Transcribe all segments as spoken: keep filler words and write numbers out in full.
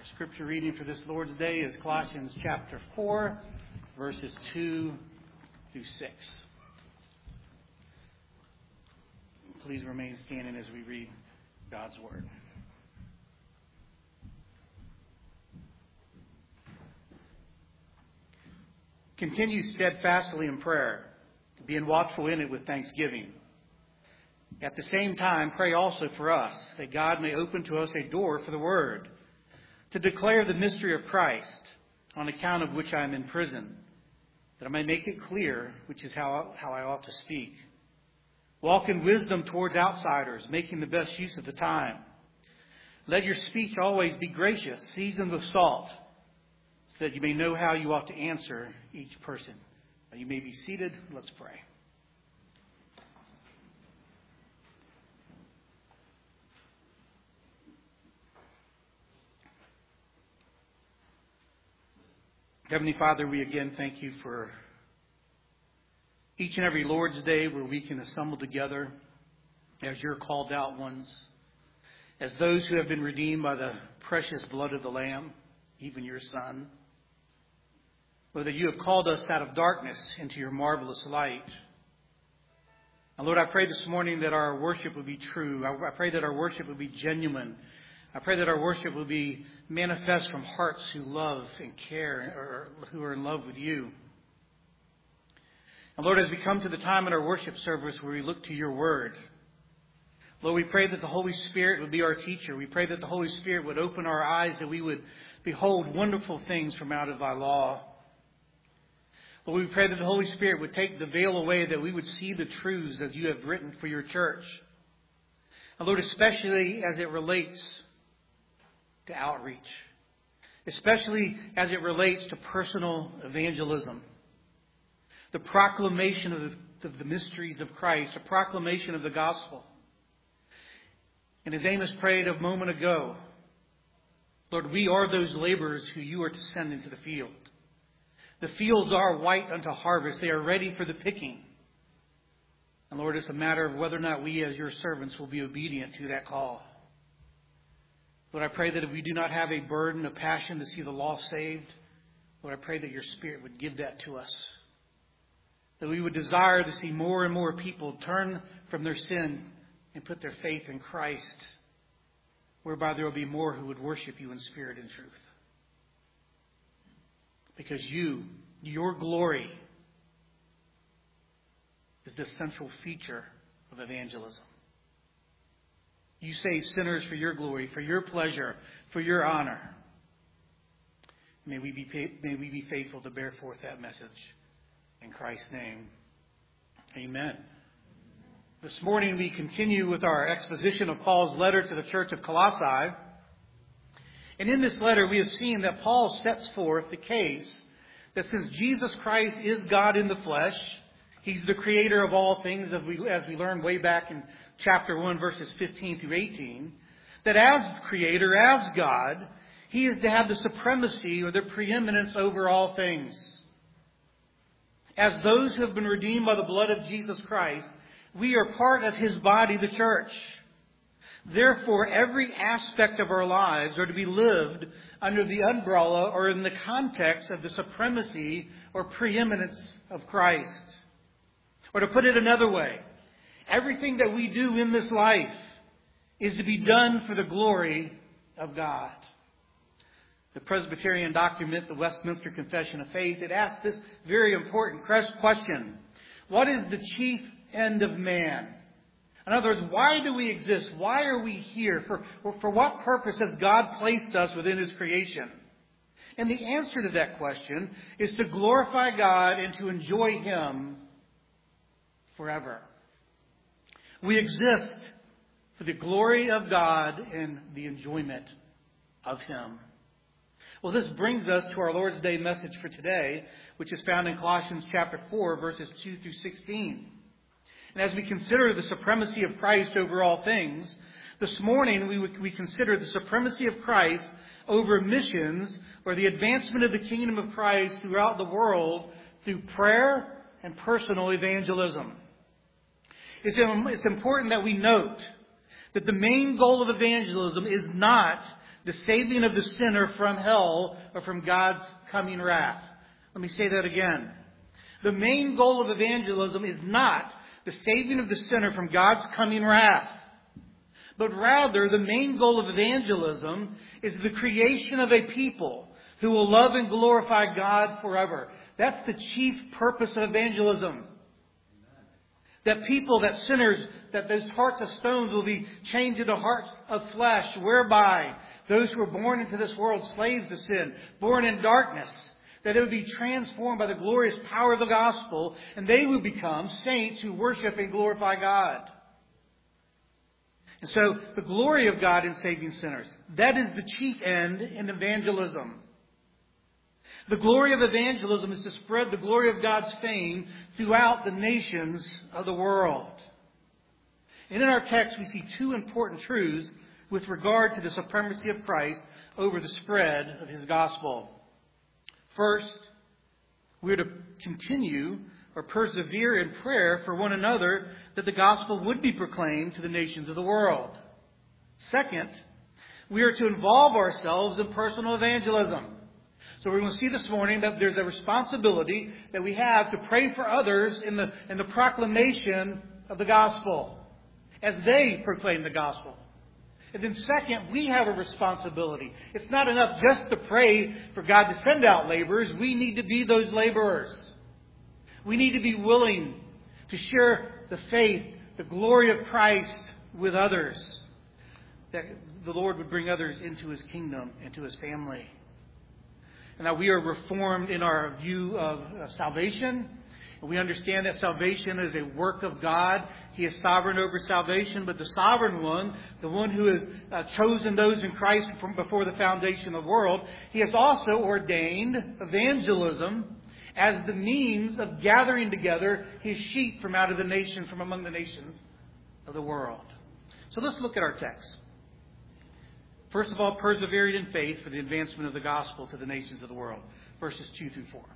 Scripture reading for this Lord's Day is Colossians chapter four, verses two through six. Please remain standing as we read God's Word. Continue steadfastly in prayer, being watchful in it with thanksgiving. At the same time, pray also for us, that God may open to us a door for the Word, to declare the mystery of Christ, on account of which I am in prison, that I may make it clear, which is how, how I ought to speak. Walk in wisdom towards outsiders, making the best use of the time. Let your speech always be gracious, seasoned with salt, so that you may know how you ought to answer each person. You may be seated. Let's pray. Heavenly Father, we again thank you for each and every Lord's Day where we can assemble together as your called out ones, as those who have been redeemed by the precious blood of the Lamb, even your Son. Lord, that you have called us out of darkness into your marvelous light. And Lord, I pray this morning that our worship would be true. I pray that our worship would be genuine. I pray that our worship will be manifest from hearts who love and care, or who are in love with you. And Lord, as we come to the time in our worship service where we look to your word, Lord, we pray that the Holy Spirit would be our teacher. We pray that the Holy Spirit would open our eyes, that we would behold wonderful things from out of thy law. Lord, we pray that the Holy Spirit would take the veil away, that we would see the truths as you have written for your church. And Lord, especially as it relates to outreach, especially as it relates to personal evangelism, the proclamation of the, of the mysteries of Christ, a proclamation of the gospel. And as Amos prayed a moment ago, Lord, we are those laborers who you are to send into the field. The fields are white unto harvest. They are ready for the picking. And Lord, it's a matter of whether or not we as your servants will be obedient to that call. Lord, I pray that if we do not have a burden, a passion to see the lost saved, Lord, I pray that your Spirit would give that to us. That we would desire to see more and more people turn from their sin and put their faith in Christ, whereby there will be more who would worship you in spirit and truth. Because you, your glory, is the central feature of evangelism. You save sinners for your glory, for your pleasure, for your honor. May we be, may we be faithful to bear forth that message. In Christ's name, amen. This morning we continue with our exposition of Paul's letter to the church of Colossae. And in this letter we have seen that Paul sets forth the case that since Jesus Christ is God in the flesh, he's the creator of all things, as we, as we learned way back in chapter one, verses fifteen through eighteen, that as creator, as God, he is to have the supremacy or the preeminence over all things. As those who have been redeemed by the blood of Jesus Christ, we are part of his body, the church. Therefore, every aspect of our lives are to be lived under the umbrella or in the context of the supremacy or preeminence of Christ. Or to put it another way, everything that we do in this life is to be done for the glory of God. The Presbyterian document, the Westminster Confession of Faith, it asks this very important question. What is the chief end of man? In other words, why do we exist? Why are we here? For, for what purpose has God placed us within his creation? And the answer to that question is to glorify God and to enjoy him forever. We exist for the glory of God and the enjoyment of him. Well, this brings us to our Lord's Day message for today, which is found in Colossians chapter four, verses two through sixteen. And as we consider the supremacy of Christ over all things, this morning we, we consider the supremacy of Christ over missions, or the advancement of the kingdom of Christ throughout the world through prayer and personal evangelism. It's, it's important that we note that the main goal of evangelism is not the saving of the sinner from hell or from God's coming wrath. Let me say that again. The main goal of evangelism is not the saving of the sinner from God's coming wrath, but rather the main goal of evangelism is the creation of a people who will love and glorify God forever. That's the chief purpose of evangelism. That people, that sinners, that those hearts of stones will be changed into hearts of flesh, whereby those who were born into this world slaves to sin, born in darkness, that they would be transformed by the glorious power of the gospel, and they would become saints who worship and glorify God. And so, the glory of God in saving sinners, that is the chief end in evangelism. The glory of evangelism is to spread the glory of God's fame throughout the nations of the world. And in our text, we see two important truths with regard to the supremacy of Christ over the spread of His gospel. First, we are to continue or persevere in prayer for one another that the gospel would be proclaimed to the nations of the world. Second, we are to involve ourselves in personal evangelism. So we're going to see this morning that there's a responsibility that we have to pray for others in the, in the proclamation of the gospel as they proclaim the gospel. And then second, we have a responsibility. It's not enough just to pray for God to send out laborers. We need to be those laborers. We need to be willing to share the faith, the glory of Christ with others. That the Lord would bring others into His kingdom, into His family. And now we are reformed in our view of uh, salvation. And we understand that salvation is a work of God. He is sovereign over salvation, but the sovereign one, the one who has uh, chosen those in Christ from before the foundation of the world, He has also ordained evangelism as the means of gathering together His sheep from out of the nation, from among the nations of the world. So let's look at our text. First of all, persevering in faith for the advancement of the gospel to the nations of the world. Verses two through four.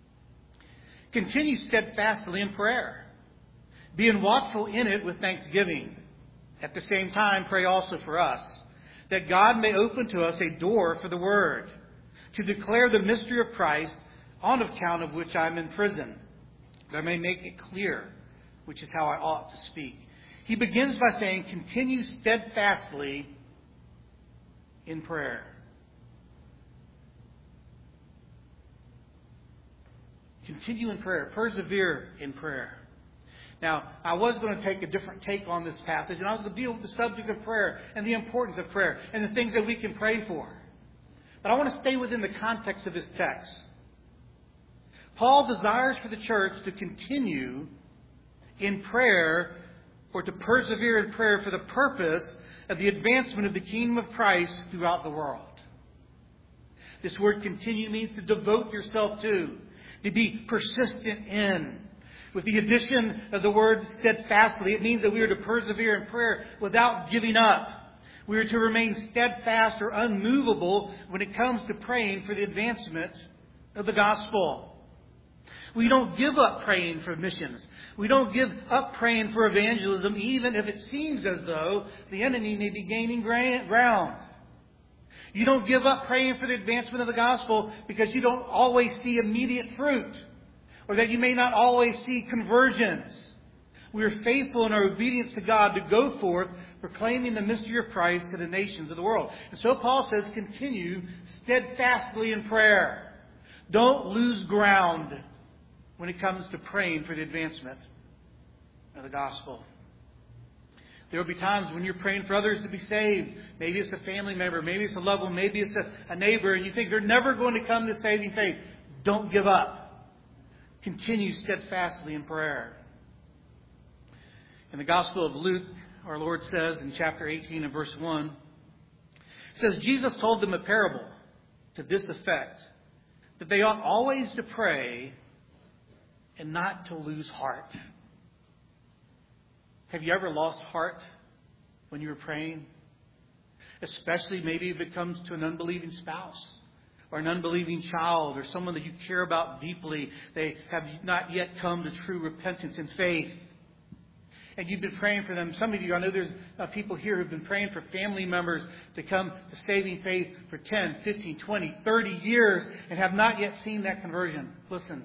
Continue steadfastly in prayer, being watchful in it with thanksgiving. At the same time, pray also for us, that God may open to us a door for the word, to declare the mystery of Christ, on account of which I am in prison, that I may make it clear, which is how I ought to speak. He begins by saying, continue steadfastly in prayer. Continue in prayer. Persevere in prayer. Now, I was going to take a different take on this passage, and I was going to deal with the subject of prayer and the importance of prayer and the things that we can pray for. But I want to stay within the context of this text. Paul desires for the church to continue in prayer or to persevere in prayer for the purpose of the advancement of the kingdom of Christ throughout the world. This word continue means to devote yourself to, to be persistent in. With the addition of the word steadfastly, it means that we are to persevere in prayer without giving up. We are to remain steadfast or unmovable when it comes to praying for the advancement of the gospel. We don't give up praying for missions. We don't give up praying for evangelism, even if it seems as though the enemy may be gaining ground. You don't give up praying for the advancement of the gospel because you don't always see immediate fruit, or that you may not always see conversions. We are faithful in our obedience to God to go forth proclaiming the mystery of Christ to the nations of the world. And so Paul says, continue steadfastly in prayer. Don't lose ground when it comes to praying for the advancement of the gospel. There will be times when you're praying for others to be saved. Maybe it's a family member, maybe it's a loved one, maybe it's a, a neighbor, and you think they're never going to come to saving faith. Don't give up. Continue steadfastly in prayer. In the Gospel of Luke, our Lord says in chapter eighteen and verse one, it says, Jesus told them a parable to this effect, that they ought always to pray and not to lose heart. Have you ever lost heart when you were praying? Especially maybe if it comes to an unbelieving spouse or an unbelieving child or someone that you care about deeply. They have not yet come to true repentance and faith. and you've been praying for them. Some of you, I know there's uh, people here who've been praying for family members to come to saving faith for ten, fifteen, twenty, thirty years and have not yet seen that conversion. Listen,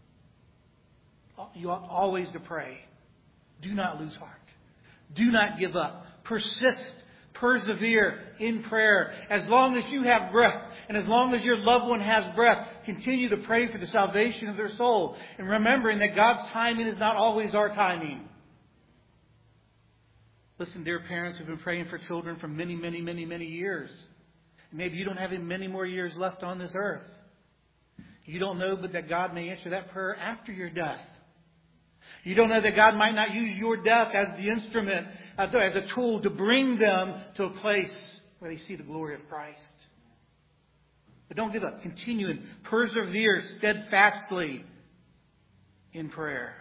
you ought always to pray. Do not lose heart. Do not give up. Persist. Persevere in prayer. As long as you have breath and as long as your loved one has breath, continue to pray for the salvation of their soul. And remembering that God's timing is not always our timing. Listen, dear parents who've been praying for children for many, many, many, many years. Maybe you don't have many more years left on this earth. You don't know but that God may answer that prayer after your death. You don't know that God might not use your death as the instrument, as a tool to bring them to a place where they see the glory of Christ. But don't give up. Continue and persevere steadfastly in prayer.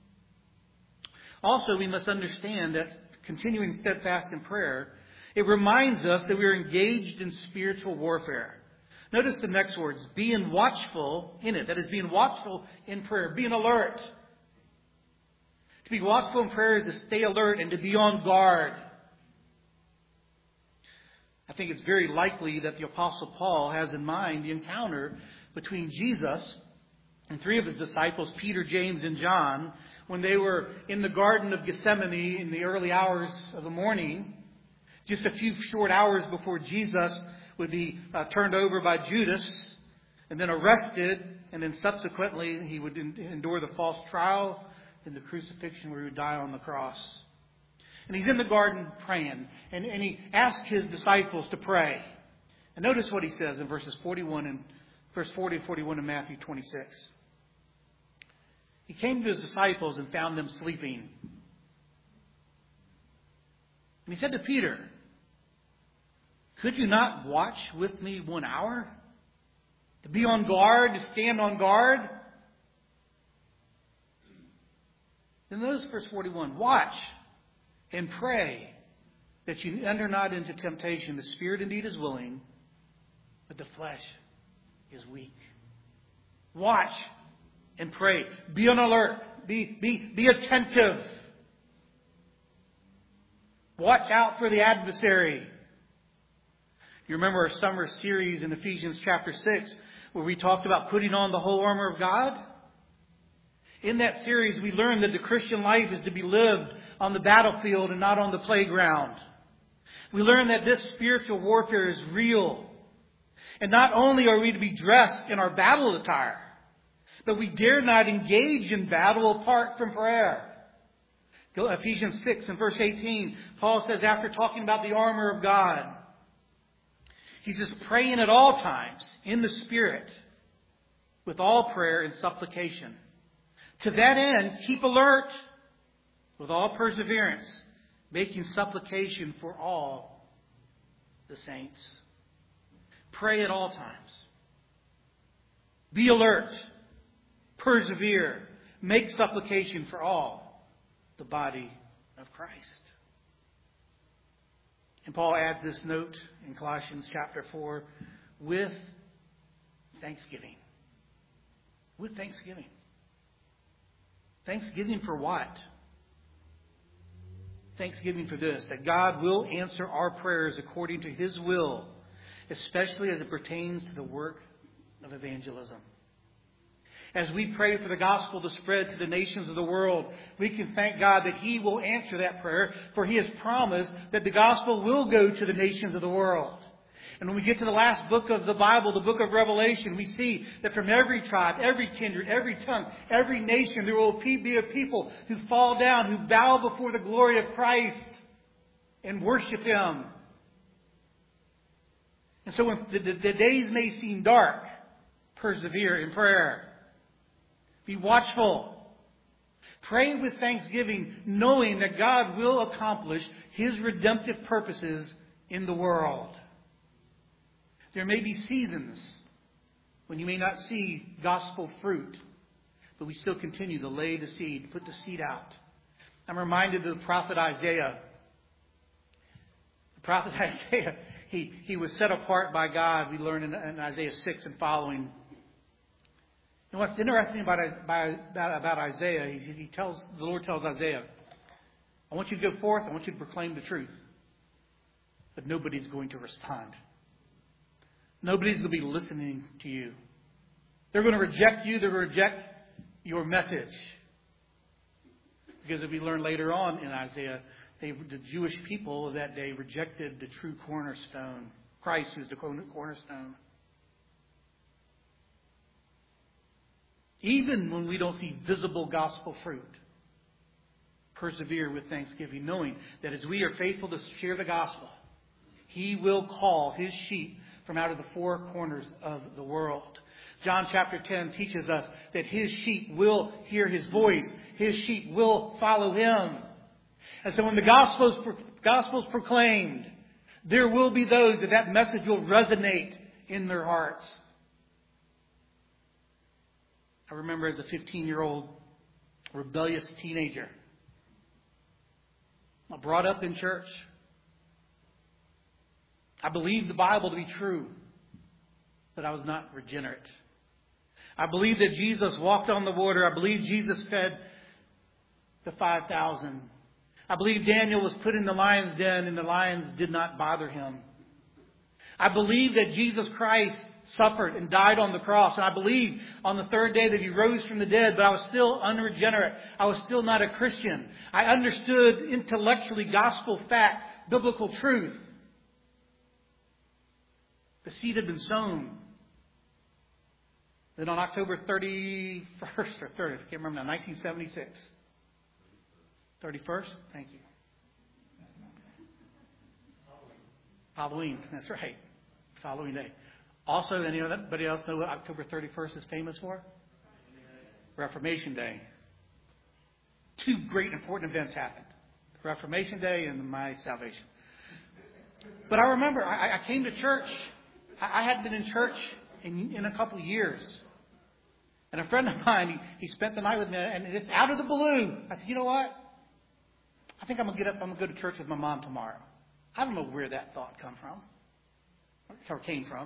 Also, we must understand that continuing steadfast in prayer, it reminds us that we are engaged in spiritual warfare. Notice the next words, being watchful in it. That is, being watchful in prayer, being alert. To be watchful in prayer is to stay alert and to be on guard. I think it's very likely that the Apostle Paul has in mind the encounter between Jesus and three of his disciples, Peter, James, and John, when they were in the Garden of Gethsemane in the early hours of the morning, just a few short hours before Jesus would be uh, turned over by Judas and then arrested, and then subsequently he would endure the false trial in the crucifixion where he would die on the cross. And he's in the garden praying. And, and he asked his disciples to pray. And notice what he says in verses forty-one and verse forty and forty-one in Matthew twenty-six. He came to his disciples and found them sleeping. And he said to Peter, "Could you not watch with me one hour? To be on guard, to stand on guard?" Then notice verse forty-one. "Watch and pray that you enter not into temptation. The spirit indeed is willing, but the flesh is weak." Watch and pray. Be on alert. Be, be, be attentive. Watch out for the adversary. You remember our summer series in Ephesians chapter six where we talked about putting on the whole armor of God? In that series, we learned that the Christian life is to be lived on the battlefield and not on the playground. We learned that this spiritual warfare is real. And not only are we to be dressed in our battle attire, but we dare not engage in battle apart from prayer. Ephesians six and verse eighteen, Paul says, after talking about the armor of God, he says, praying at all times in the Spirit with all prayer and supplication. To that end, keep alert with all perseverance, making supplication for all the saints. Pray at all times. Be alert. Persevere. Make supplication for all the body of Christ. And Paul adds this note in Colossians chapter four, with thanksgiving. With thanksgiving. Thanksgiving for what? Thanksgiving for this, that God will answer our prayers according to His will, especially as it pertains to the work of evangelism. As we pray for the gospel to spread to the nations of the world, we can thank God that He will answer that prayer, for He has promised that the gospel will go to the nations of the world. And when we get to the last book of the Bible, the book of Revelation, we see that from every tribe, every kindred, every tongue, every nation, there will be a people who fall down, who bow before the glory of Christ and worship Him. And so when the, the, the days may seem dark, persevere in prayer. Be watchful. Pray with thanksgiving, knowing that God will accomplish His redemptive purposes in the world. There may be seasons when you may not see gospel fruit, but we still continue to lay the seed, to put the seed out. I'm reminded of the prophet Isaiah. The prophet Isaiah, he, he was set apart by God, we learn in, in Isaiah six and following. And what's interesting about, about, about Isaiah, he, he tells, the Lord tells Isaiah, I want you to go forth. I want you to proclaim the truth. But nobody's going to respond. Nobody's going to be listening to you. They're going to reject you. They're going to reject your message. Because as we learn later on in Isaiah, they, the Jewish people of that day rejected the true cornerstone, Christ, who's the cornerstone. Even when we don't see visible gospel fruit, persevere with thanksgiving, knowing that as we are faithful to share the gospel, He will call His sheep from out of the four corners of the world. John chapter ten teaches us that His sheep will hear His voice. His sheep will follow Him. And so when the gospel is, gospel is proclaimed, there will be those that that message will resonate in their hearts. I remember as a fifteen-year-old rebellious teenager, I brought up in church. I believed the Bible to be true, but I was not regenerate. I believed that Jesus walked on the water. I believed Jesus fed the five thousand. I believed Daniel was put in the lion's den and the lions did not bother him. I believed that Jesus Christ suffered and died on the cross. And I believed on the third day that He rose from the dead, but I was still unregenerate. I was still not a Christian. I understood intellectually gospel fact, biblical truth. The seed had been sown. Then on October thirty-first or thirtieth, I can't remember now, nineteen seventy-six. thirty-first? Thank you. Halloween. That's right. It's Halloween Day. Also, anybody else know what October thirty-first is famous for? Reformation Day. Two great important events happened. Reformation Day and my salvation. But I remember, I, I came to church. I, I hadn't been in church in, in a couple of years. And a friend of mine, he, he spent the night with me, and just out of the blue, I said, you know what? I think I'm going to get up, I'm going to go to church with my mom tomorrow. I don't know where that thought come from, or came from.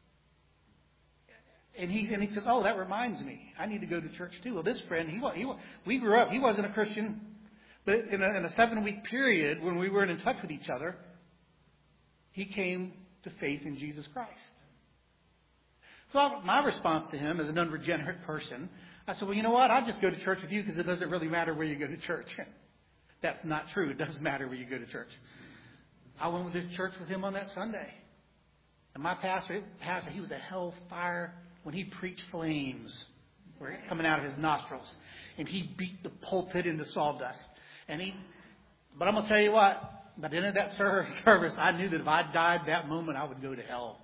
And he and he says, oh, that reminds me. I need to go to church too. Well, this friend, he, he we grew up. He wasn't a Christian. But in a, in a seven-week period when we weren't in touch with each other, he came to faith in Jesus Christ. So my response to him as an unregenerate person, I said, well, you know what? I'll just go to church with you because it doesn't really matter where you go to church. That's not true. It doesn't matter where you go to church. I went to church with him on that Sunday. And my pastor, pastor he was a hellfire. When he preached, flames were coming out of his nostrils. And he beat the pulpit into sawdust. And he, but I'm going to tell you what, by the end of that service, I knew that if I died that moment, I would go to hell.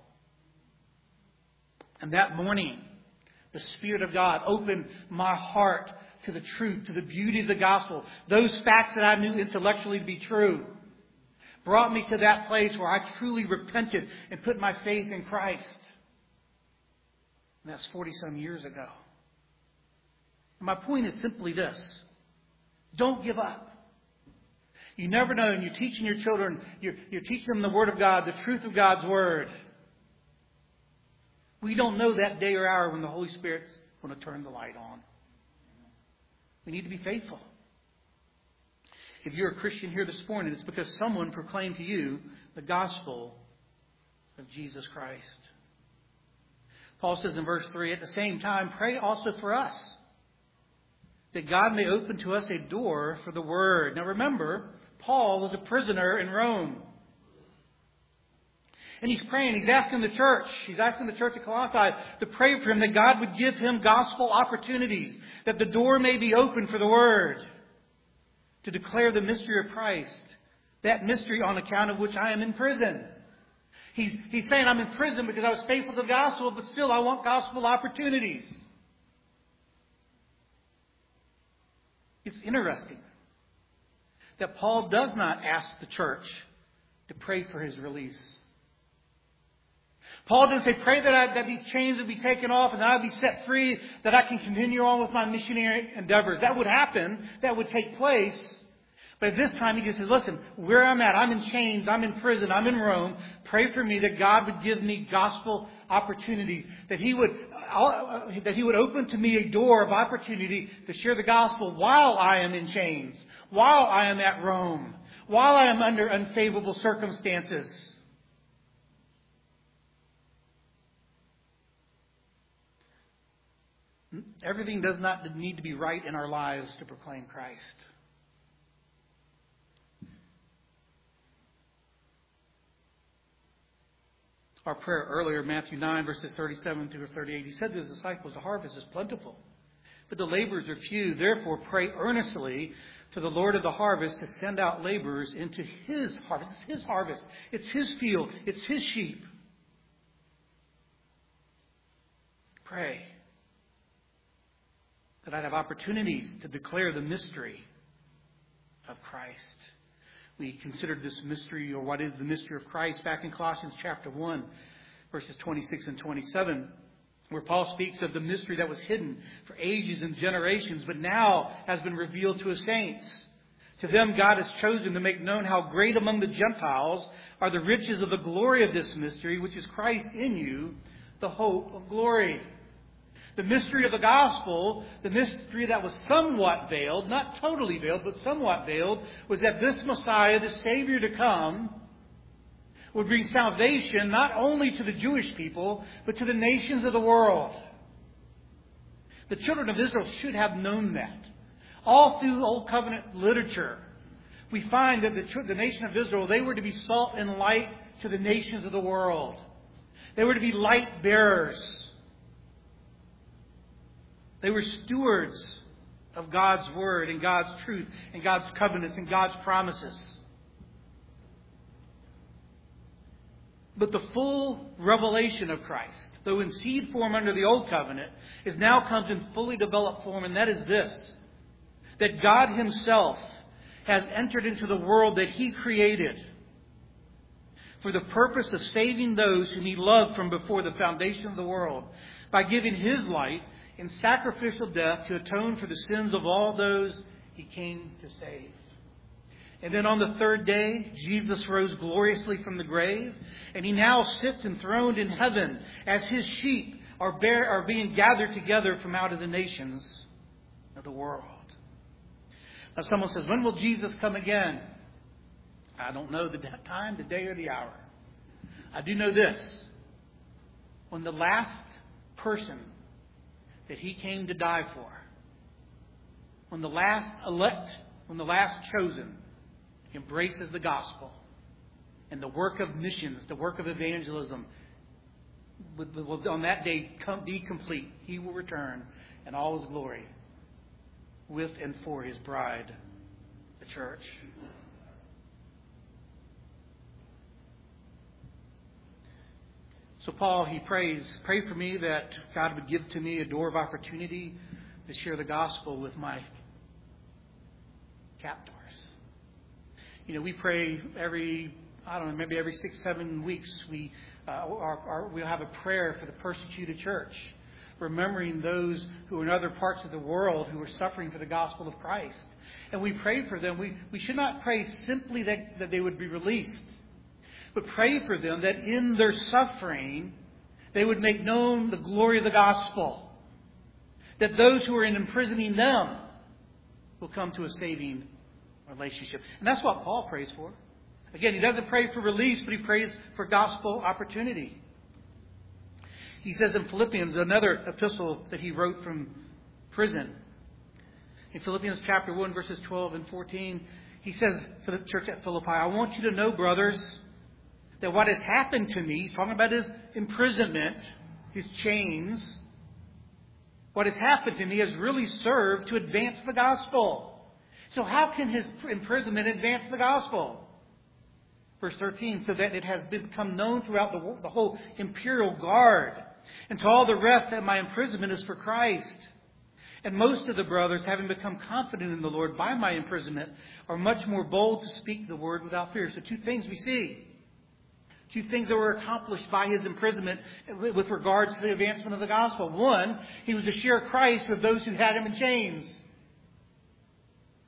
And that morning, the Spirit of God opened my heart to the truth, to the beauty of the gospel. Those facts that I knew intellectually to be true brought me to that place where I truly repented and put my faith in Christ. And that's forty-some years ago. And my point is simply this. Don't give up. You never know. And you're teaching your children, you're, you're teaching them the Word of God, the truth of God's Word. We don't know that day or hour when the Holy Spirit's going to turn the light on. We need to be faithful. If you're a Christian here this morning, it's because someone proclaimed to you the gospel of Jesus Christ. Paul says in verse three, at the same time, pray also for us, that God may open to us a door for the word. Now remember, Paul was a prisoner in Rome. And he's praying, he's asking the church, he's asking the church at Colossae to pray for him that God would give him gospel opportunities, that the door may be open for the word, to declare the mystery of Christ, that mystery on account of which I am in prison. He's, he's saying I'm in prison because I was faithful to the gospel, but still I want gospel opportunities. It's interesting that Paul does not ask the church to pray for his release. Paul didn't say, pray that, I, that these chains will be taken off and that I'll be set free, that I can continue on with my missionary endeavors. That would happen. That would take place. But at this time, he just says, listen, where I'm at, I'm in chains, I'm in prison, I'm in Rome. Pray for me that God would give me gospel opportunities, that He would, uh, that He would open to me a door of opportunity to share the gospel while I am in chains, while I am at Rome, while I am under unfavorable circumstances. Everything does not need to be right in our lives to proclaim Christ. Our prayer earlier, Matthew nine, verses thirty-seven through thirty-eight, He said to His disciples, the harvest is plentiful, but the laborers are few. Therefore, pray earnestly to the Lord of the harvest to send out laborers into His harvest. It's His harvest. It's His field. It's His sheep. Pray that I'd have opportunities to declare the mystery of Christ. We considered this mystery, or what is the mystery of Christ, back in Colossians chapter one, verses twenty-six and twenty-seven, where Paul speaks of the mystery that was hidden for ages and generations, but now has been revealed to His saints. To them God has chosen to make known how great among the Gentiles are the riches of the glory of this mystery, which is Christ in you, the hope of glory. The mystery of the gospel, the mystery that was somewhat veiled, not totally veiled, but somewhat veiled, was that this Messiah, the Savior to come, would bring salvation not only to the Jewish people, but to the nations of the world. The children of Israel should have known that. All through Old Covenant literature, we find that the, the nation of Israel, they were to be salt and light to the nations of the world. They were to be light bearers. They were stewards of God's Word and God's truth and God's covenants and God's promises. But the full revelation of Christ, though in seed form under the Old Covenant, is now comes in fully developed form, and that is this: that God Himself has entered into the world that He created for the purpose of saving those whom He loved from before the foundation of the world, by giving His light in sacrificial death to atone for the sins of all those He came to save. And then on the third day, Jesus rose gloriously from the grave, and He now sits enthroned in heaven as His sheep are, bear, are being gathered together from out of the nations of the world. Now someone says, when will Jesus come again? I don't know the time, the day, or the hour. I do know this: when the last person that He came to die for, when the last elect, when the last chosen embraces the gospel and the work of missions, the work of evangelism, will on that day come, be complete. He will return in all His glory with and for His bride, the church. So Paul, he prays, pray for me that God would give to me a door of opportunity to share the gospel with my captors. You know, we pray every, I don't know, maybe every six, seven weeks, we, uh, our, our, we'll have a prayer for the persecuted church, remembering those who are in other parts of the world who are suffering for the gospel of Christ. And we pray for them. We, we should not pray simply that, that they would be released, but pray for them that in their suffering, they would make known the glory of the gospel. That those who are in imprisoning them will come to a saving relationship. And that's what Paul prays for. Again, he doesn't pray for release, but he prays for gospel opportunity. He says in Philippians, another epistle that he wrote from prison, in Philippians chapter one, verses twelve and fourteen, he says for the church at Philippi, I want you to know, brothers, that what has happened to me, he's talking about his imprisonment, his chains, what has happened to me has really served to advance the gospel. So how can his imprisonment advance the gospel? Verse thirteen, so that it has become known throughout the, the whole imperial guard and to all the rest that my imprisonment is for Christ. And most of the brothers, having become confident in the Lord by my imprisonment, are much more bold to speak the word without fear. So two things we see. Two things that were accomplished by his imprisonment with regards to the advancement of the gospel. One, he was to share Christ with those who had him in chains.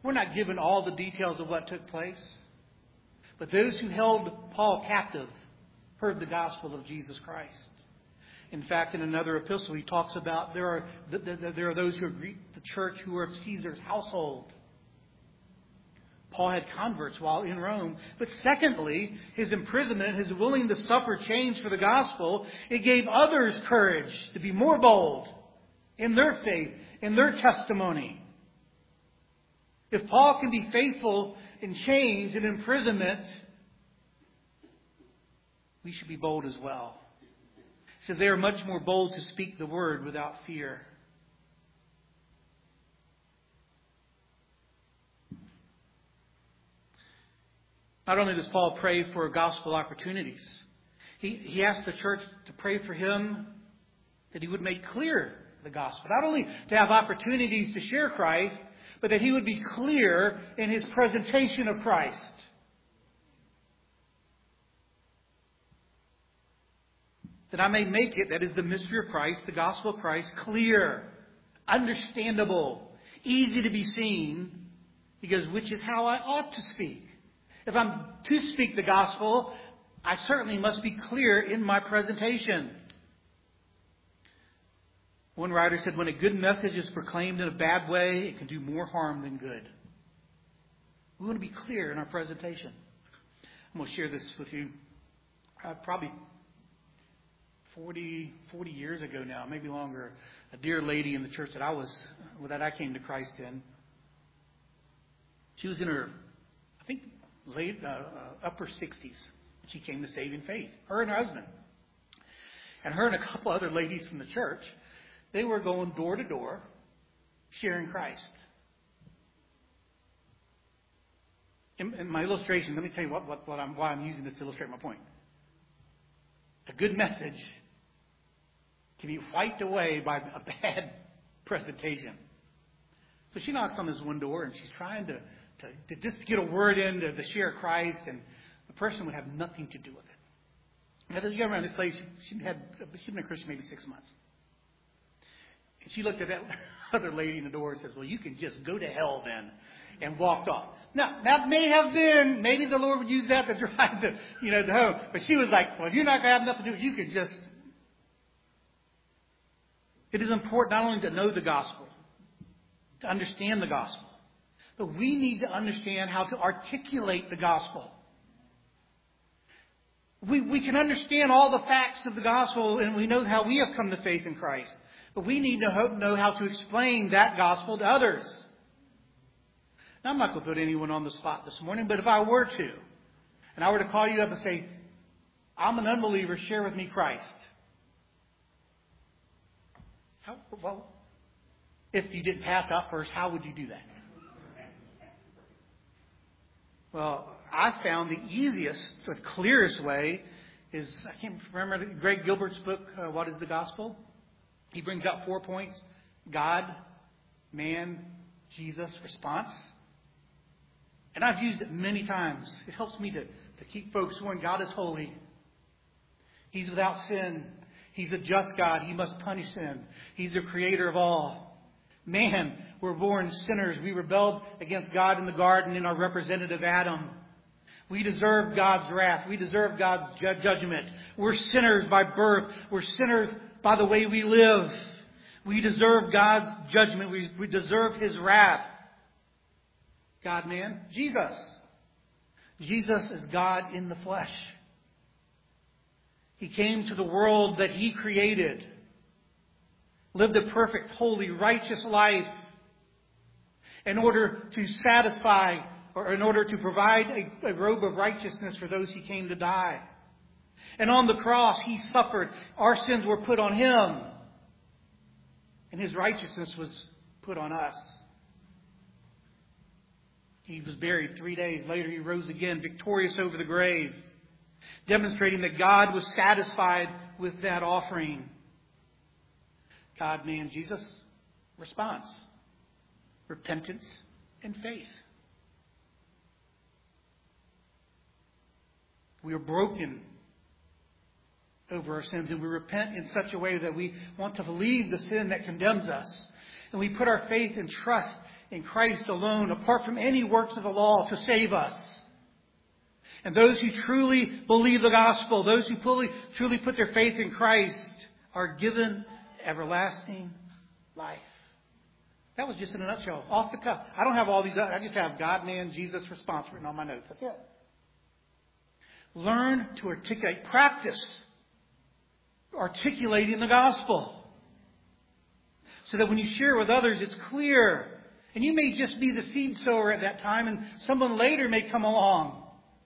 We're not given all the details of what took place. But those who held Paul captive heard the gospel of Jesus Christ. In fact, in another epistle, he talks about there are there are those who greet the church who are of Caesar's household. Paul had converts while in Rome. But secondly, his imprisonment, his willing to suffer change for the gospel, it gave others courage to be more bold in their faith, in their testimony. If Paul can be faithful in change and imprisonment, we should be bold as well. So they are much more bold to speak the word without fear. Not only does Paul pray for gospel opportunities, he, he asked the church to pray for him that he would make clear the gospel. Not only to have opportunities to share Christ, but that he would be clear in his presentation of Christ. That I may make it, that is the mystery of Christ, the gospel of Christ, clear, understandable, easy to be seen, because which is how I ought to speak. If I'm to speak the gospel, I certainly must be clear in my presentation. One writer said, when a good message is proclaimed in a bad way, it can do more harm than good. We want to be clear in our presentation. I'm going to share this with you. Uh, probably forty, forty years ago now, maybe longer, a dear lady in the church that I was, that I came to Christ in. She was in her, I think, late uh, uh, upper sixties. She came to saving faith. Her and her husband, and her and a couple other ladies from the church. They were going door to door, sharing Christ. In, in my illustration, let me tell you what, what, what I'm, why I'm using this to illustrate my point. A good message can be wiped away by a bad presentation. So she knocks on this one door, and she's trying to, to, to just get a word in to, to share Christ, and the person would have nothing to do with it. Now, you go around this place, she had she'd been a Christian maybe six months. And she looked at that other lady in the door and says, well, you can just go to hell then, and walked off. Now, that may have been, maybe the Lord would use that to drive the, you know, the home. But she was like, well, you're not going to have nothing to do. You can just. It is important not only to know the gospel, to understand the gospel, but we need to understand how to articulate the gospel. We, we can understand all the facts of the gospel, and we know how we have come to faith in Christ. But we need to know how to explain that gospel to others. Now, I'm not going to put anyone on the spot this morning, but if I were to, and I were to call you up and say, I'm an unbeliever, share with me Christ. How, well, if you didn't pass out first, how would you do that? Well, I found the easiest, the clearest way is, I can't remember Greg Gilbert's book, uh, What is the Gospel? He brings out four points: God, man, Jesus, response. And I've used it many times. It helps me to, to keep folks going. God is holy. He's without sin. He's a just God. He must punish sin. He's the creator of all. Man, we're born sinners. We rebelled against God in the garden in our representative Adam. We deserve God's wrath. We deserve God's ju- judgment. We're sinners by birth. We're sinners by the way we live. We deserve God's judgment. We, we deserve His wrath. God, man, Jesus. Jesus is God in the flesh. He came to the world that He created, lived a perfect, holy, righteous life in order to satisfy or in order to provide a, a robe of righteousness for those He came to die. And on the cross, He suffered. Our sins were put on Him, and His righteousness was put on us. He was buried three days later. He rose again, victorious over the grave, demonstrating that God was satisfied with that offering. God, man, Jesus, response, repentance and faith. We are broken over our sins, and we repent in such a way that we want to leave the sin that condemns us. And we put our faith and trust in Christ alone, apart from any works of the law, to save us. And those who truly believe the gospel, those who fully, truly put their faith in Christ, are given everlasting life. That was just in a nutshell, off the cuff. I don't have all these. I just have God, man, Jesus, response written on my notes. That's it. Learn to articulate, practice articulating the gospel, so that when you share with others, it's clear. And you may just be the seed sower at that time, and someone later may come along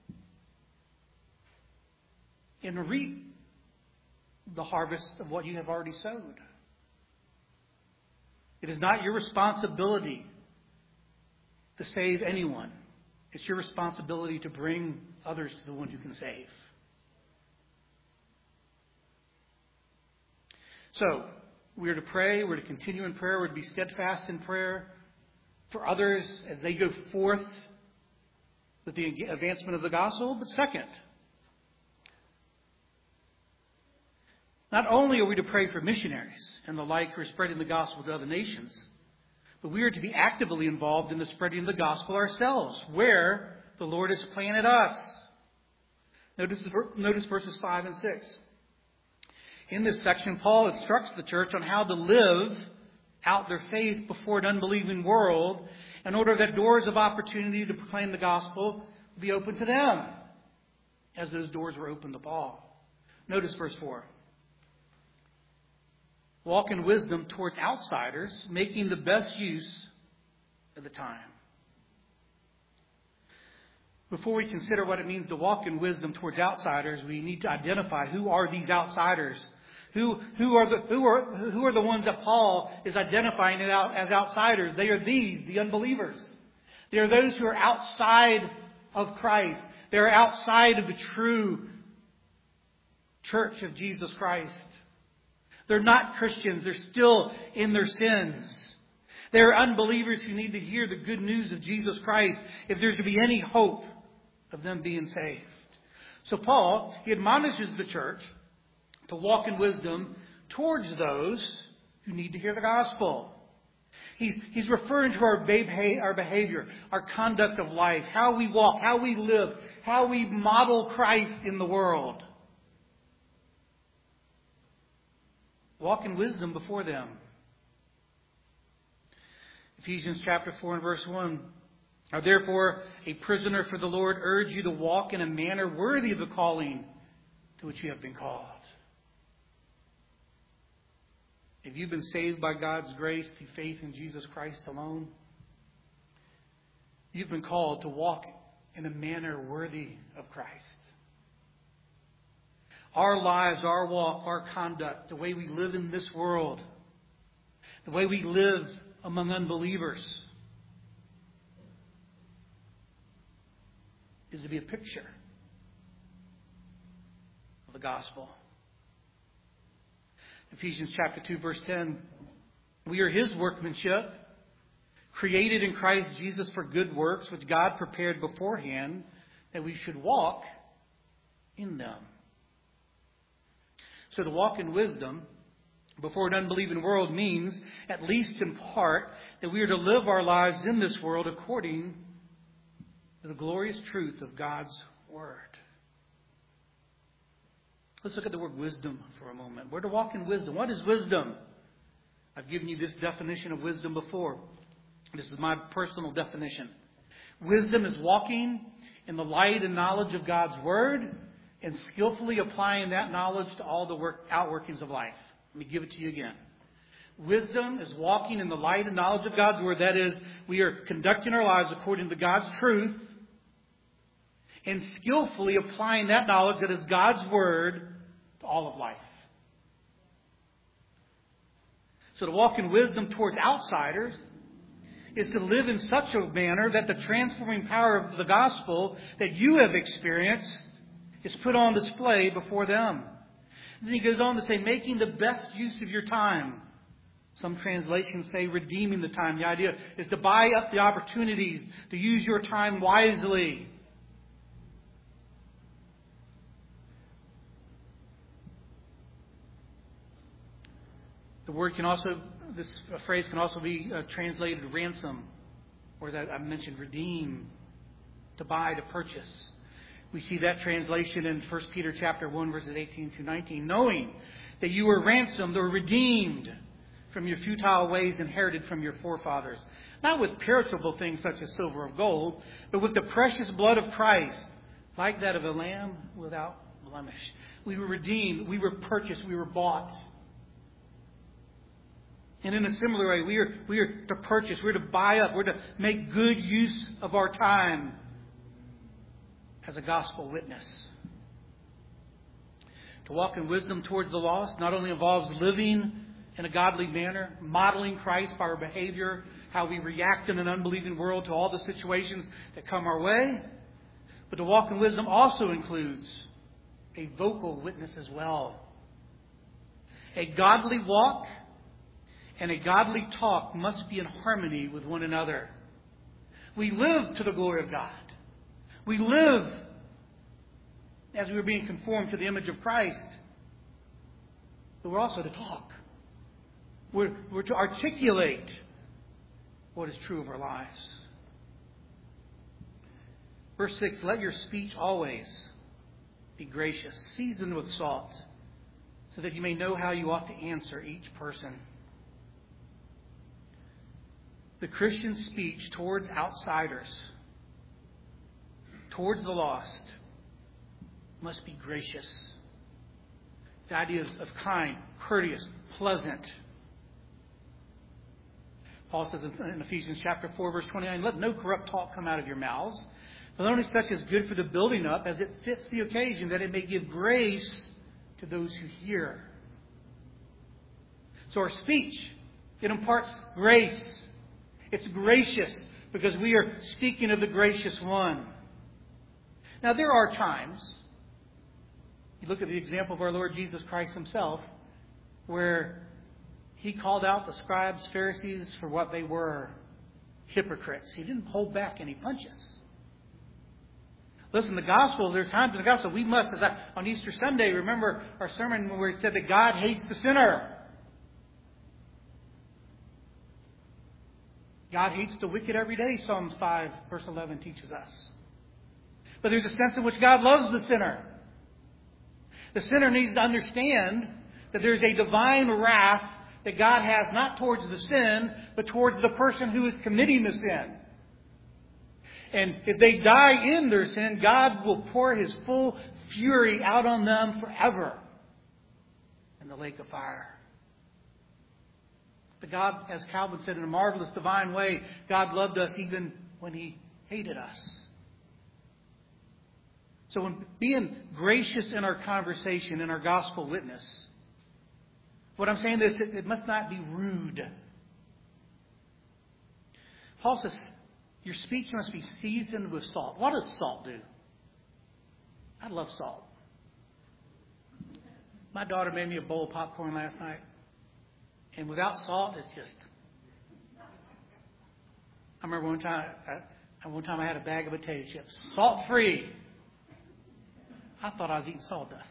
and reap the harvest of what you have already sowed. It is not your responsibility to save anyone. It's your responsibility to bring others to the one who can save. So, we are to pray, we're to continue in prayer, we're to be steadfast in prayer for others as they go forth with the advancement of the gospel. But second, not only are we to pray for missionaries and the like who are spreading the gospel to other nations, but we are to be actively involved in the spreading of the gospel ourselves, where the Lord has planted us. Notice, notice verses five and six. In this section, Paul instructs the church on how to live out their faith before an unbelieving world in order that doors of opportunity to proclaim the gospel be open to them, as those doors were open to Paul. Notice verse four. Walk in wisdom towards outsiders, making the best use of the time. Before we consider what it means to walk in wisdom towards outsiders, we need to identify who are these outsiders. Who, who, are the, who, are, who are the ones that Paul is identifying as outsiders? They are these, the unbelievers. They are those who are outside of Christ. They are outside of the true church of Jesus Christ. They're not Christians. They're still in their sins. They're unbelievers who need to hear the good news of Jesus Christ if there's to be any hope of them being saved. So Paul, he admonishes the church to walk in wisdom towards those who need to hear the gospel. He's, he's referring to our behavior, our conduct of life, how we walk, how we live, how we model Christ in the world. Walk in wisdom before them. Ephesians chapter four and verse one. I therefore, a prisoner for the Lord, urge you to walk in a manner worthy of the calling to which you have been called. If you've been saved by God's grace through faith in Jesus Christ alone, you've been called to walk in a manner worthy of Christ. Our lives, our walk, our conduct, the way we live in this world, the way we live among unbelievers, is to be a picture of the gospel. Ephesians chapter two, verse ten. We are His workmanship, created in Christ Jesus for good works, which God prepared beforehand that we should walk in them. So to walk in wisdom before an unbelieving world means, at least in part, that we are to live our lives in this world according to the glorious truth of God's Word. Let's look at the word wisdom for a moment. We're to walk in wisdom. What is wisdom? I've given you this definition of wisdom before. This is my personal definition. Wisdom is walking in the light and knowledge of God's Word and skillfully applying that knowledge to all the work, outworkings of life. Let me give it to you again. Wisdom is walking in the light and knowledge of God's Word. That is, we are conducting our lives according to God's truth and skillfully applying that knowledge that is God's Word to all of life. So to walk in wisdom towards outsiders is to live in such a manner that the transforming power of the gospel that you have experienced is put on display before them. And then he goes on to say, making the best use of your time. Some translations say redeeming the time. The idea is to buy up the opportunities, to use your time wisely. The word can also, this phrase can also be uh, translated ransom. Or that I mentioned, redeem, to buy, to purchase. We see that translation in First Peter chapter one, verses eighteen to nineteen. Knowing that you were ransomed or redeemed from your futile ways inherited from your forefathers. Not with perishable things such as silver or gold, but with the precious blood of Christ, like that of a lamb without blemish. We were redeemed. We were purchased. We were bought. And in a similar way, we are, we are to purchase. We're to buy up. We're to make good use of our time as a gospel witness. To walk in wisdom towards the lost not only involves living in a godly manner, modeling Christ by our behavior, how we react in an unbelieving world to all the situations that come our way, but to walk in wisdom also includes a vocal witness as well. A godly walk and a godly talk must be in harmony with one another. We live to the glory of God. We live as we are being conformed to the image of Christ. But we're also to talk. We're, we're to articulate what is true of our lives. Verse six, let your speech always be gracious, seasoned with salt, so that you may know how you ought to answer each person. The Christian speech towards outsiders, towards the lost, must be gracious. The idea is of kind, courteous, pleasant. Paul says in Ephesians chapter four, verse twenty-nine, let no corrupt talk come out of your mouths, but only such as good for the building up as it fits the occasion, that it may give grace to those who hear. So our speech, it imparts grace. It's gracious because we are speaking of the gracious one. Now there are times, you look at the example of our Lord Jesus Christ himself, where he called out the scribes, Pharisees for what they were, hypocrites. He didn't hold back any punches. Listen, the gospel, there are times in the gospel we must, as I, on Easter Sunday, remember our sermon where he said that God hates the sinner. God hates the wicked every day, Psalms five, verse eleven teaches us. But there's a sense in which God loves the sinner. The sinner needs to understand that there's a divine wrath that God has not towards the sin, but towards the person who is committing the sin. And if they die in their sin, God will pour His full fury out on them forever in the lake of fire. But God, as Calvin said in a marvelous divine way, God loved us even when He hated us. So in being gracious in our conversation, in our gospel witness, what I'm saying is it must not be rude. Paul says your speech must be seasoned with salt. What does salt do? I love salt. My daughter made me a bowl of popcorn last night. And without salt, it's just... I remember one time, I, one time I had a bag of potato chips, salt-free. I thought I was eating sawdust.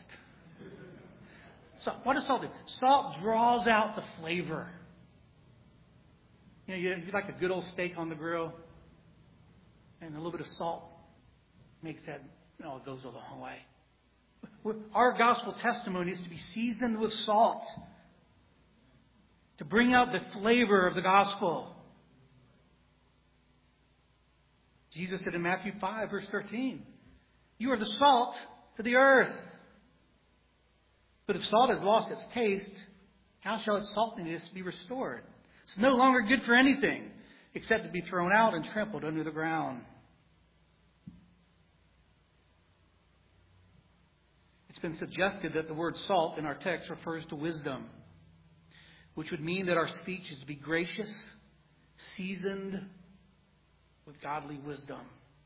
So what does salt do? Salt draws out the flavor. You know, you, you like a good old steak on the grill, and a little bit of salt makes that, you know, it goes a long way. Our gospel testimony is to be seasoned with salt, to bring out the flavor of the gospel. Jesus said in Matthew five, verse thirteen, you are the salt to the earth. But if salt has lost its taste, how shall its saltiness be restored? It's no longer good for anything except to be thrown out and trampled under the ground. It's been suggested that the word salt in our text refers to wisdom, which would mean that our speech is to be gracious, seasoned with godly wisdom.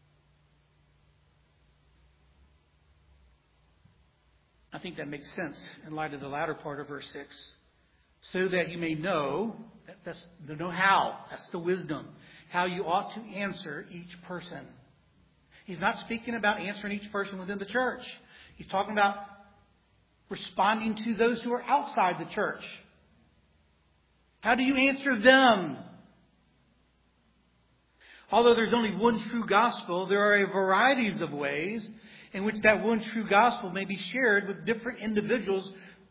I think that makes sense in light of the latter part of verse six. So that you may know, that that's the know how, that's the wisdom, how you ought to answer each person. He's not speaking about answering each person within the church. He's talking about responding to those who are outside the church. How do you answer them? Although there's only one true gospel, there are a varieties of ways in which that one true gospel may be shared with different individuals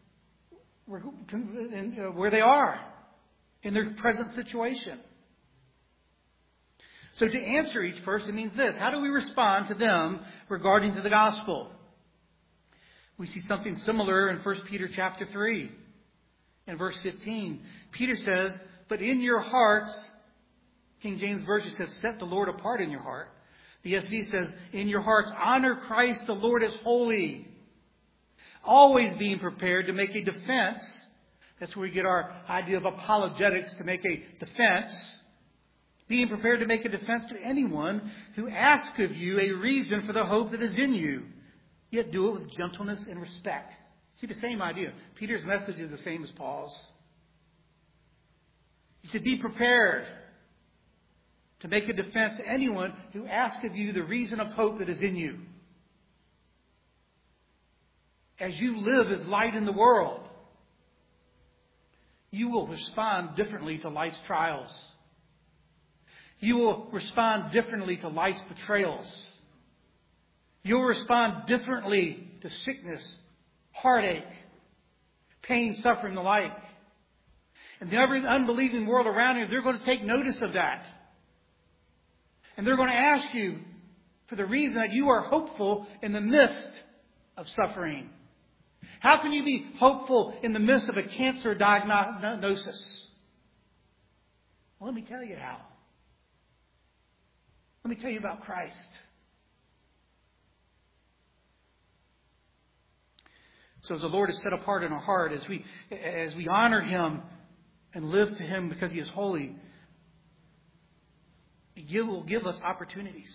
where they are in their present situation. So to answer each first, it means this. How do we respond to them regarding to the gospel? We see something similar in First Peter chapter three and verse fifteen. Peter says, but in your hearts, King James Version says, set the Lord apart in your heart. The E S V says, in your hearts, honor Christ the Lord as holy. Always being prepared to make a defense. That's where we get our idea of apologetics, to make a defense. Being prepared to make a defense to anyone who asks of you a reason for the hope that is in you. Yet do it with gentleness and respect. See, the same idea. Peter's message is the same as Paul's. He said, be prepared to make a defense to anyone who asks of you the reason of hope that is in you. As you live as light in the world, you will respond differently to life's trials. You will respond differently to life's betrayals. You'll respond differently to sickness, heartache, pain, suffering, the like. And every unbelieving world around you, they're going to take notice of that. And they're going to ask you for the reason that you are hopeful in the midst of suffering. How can you be hopeful in the midst of a cancer diagnosis? Well, let me tell you how. Let me tell you about Christ. So as the Lord is set apart in our heart, as we as we honor Him and live to Him because He is holy, He will give us opportunities.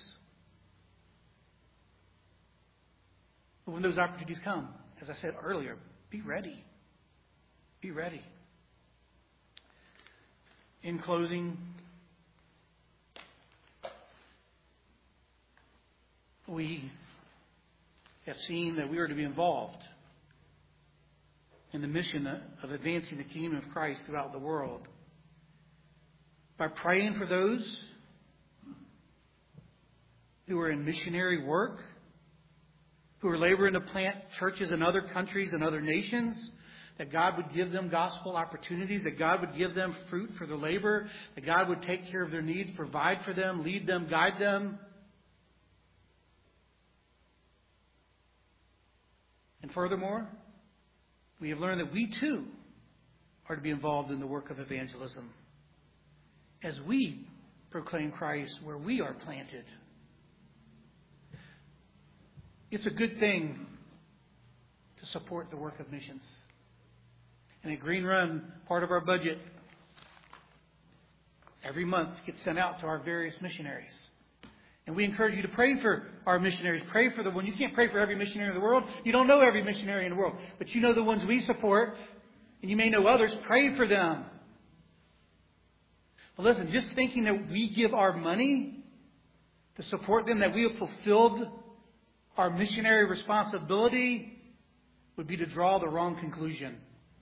But when those opportunities come, as I said earlier, be ready. Be ready. In closing, we have seen that we are to be involved in the mission of advancing the kingdom of Christ throughout the world by praying for those who are in missionary work, who are laboring to plant churches in other countries and other nations, that God would give them gospel opportunities, that God would give them fruit for their labor, that God would take care of their needs, provide for them, lead them, guide them. And furthermore, we have learned that we too are to be involved in the work of evangelism as we proclaim Christ where we are planted. It's a good thing to support the work of missions. And at Green Run, part of our budget every month gets sent out to our various missionaries. And we encourage you to pray for our missionaries. Pray for the one. You can't pray for every missionary in the world. You don't know every missionary in the world. But you know the ones we support. And you may know others. Pray for them. But listen, just thinking that we give our money to support them, that we have fulfilled our missionary responsibility, would be to draw the wrong conclusion.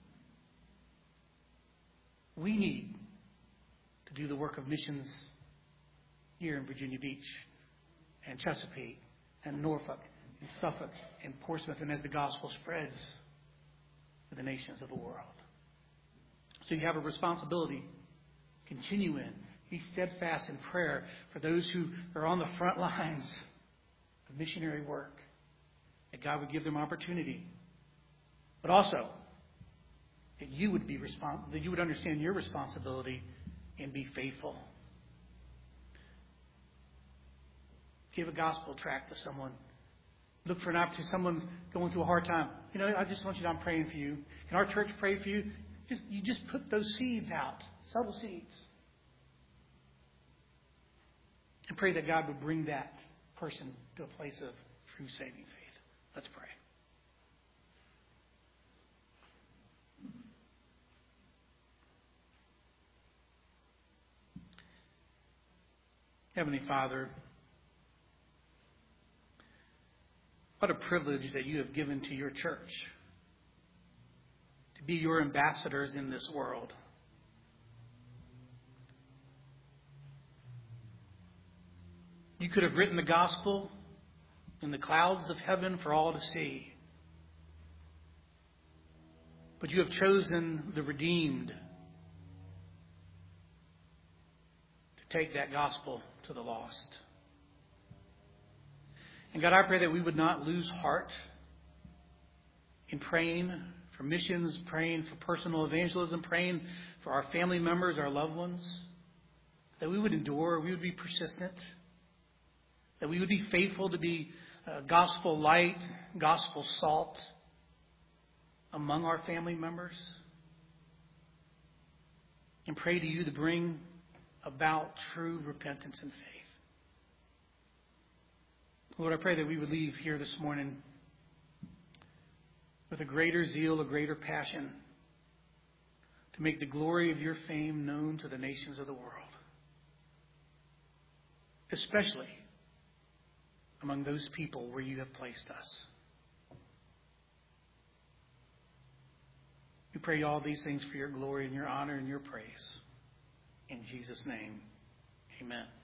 We need to do the work of missions here in Virginia Beach and Chesapeake and Norfolk and Suffolk and Portsmouth, and as the gospel spreads to the nations of the world. So you have a responsibility. Continue in. Be steadfast in prayer for those who are on the front lines of missionary work, that God would give them opportunity. But also, that you would be respons- that you would understand your responsibility and be faithful. Give a gospel tract to someone. Look for an opportunity, someone going through a hard time. You know, I just want you to know I'm praying for you. Can our church pray for you? Just you just put those seeds out, subtle seeds, and pray that God would bring that person to a place of true saving faith. Let's pray. Heavenly Father, what a privilege that you have given to your church to be your ambassadors in this world. You could have written the gospel in the clouds of heaven for all to see. But you have chosen the redeemed to take that gospel to the lost. And God, I pray that we would not lose heart in praying for missions, praying for personal evangelism, praying for our family members, our loved ones. That we would endure, we would be persistent. That we would be faithful to be uh, gospel light, gospel salt among our family members. And pray to you to bring about true repentance and faith. Lord, I pray that we would leave here this morning with a greater zeal, a greater passion to make the glory of your fame known to the nations of the world, especially among those people where you have placed us. We pray all these things for your glory and your honor and your praise. In Jesus' name, amen.